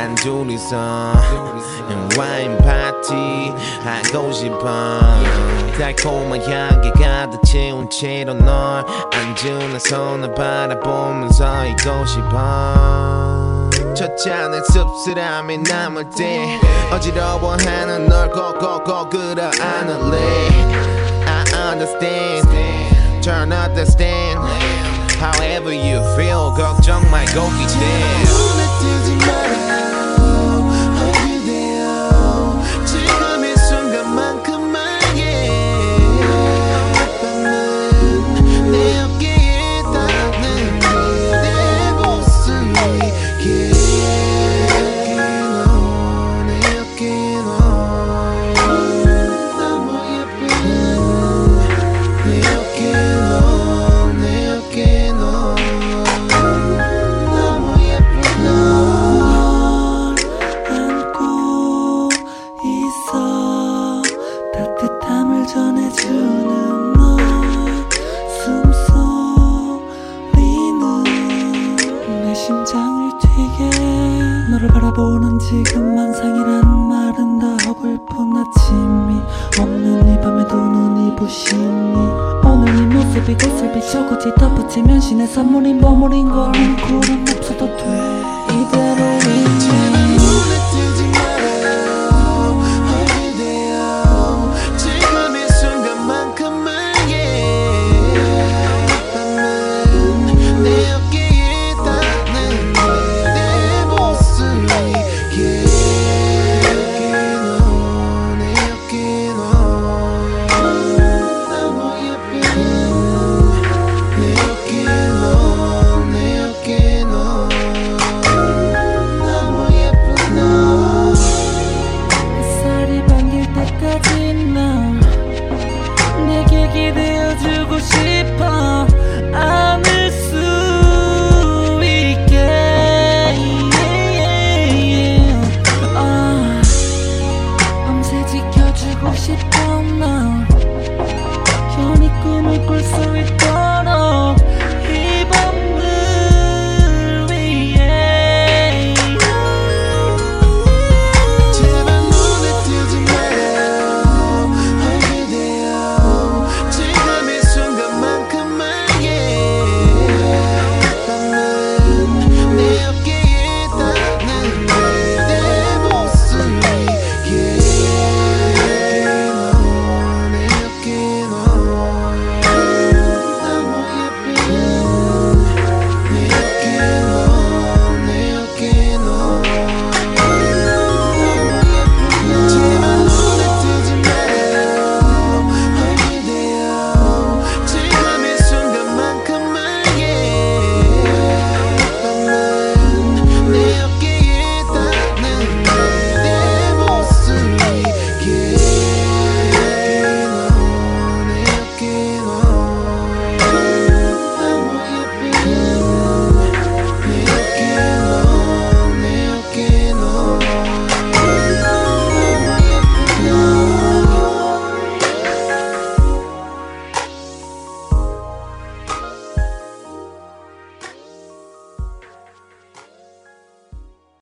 난 둘이서 와인 파티 하고 싶어 달콤한 향기 가득 채운 채로 널 안주 내 손을 바라보면서 있고 싶어 첫 잔의 씁쓸함이 남을 때 어지러워하는 널 꼭꼭꼭 끌어안을래 I understand turn up the stand however you feel 걱정 말고 기대 눈에 띄지 말아요 그대여 지금 이 순간만큼만에 밤은 내 어깨에 닿는 내 모습이 내 어깨에 너무 예쁜 내 어깨에 따뜻함을 전해주는 너 숨소리는 내 심장을 뛰게 너를 바라보는 지금 만상이란 말은 다 허글픈 아침이 없는 이 밤에도 눈이 부시니 오늘 네 모습이 꽃을 비춰 굳이 덧붙이면 신의 선물인 버무린 걸 구름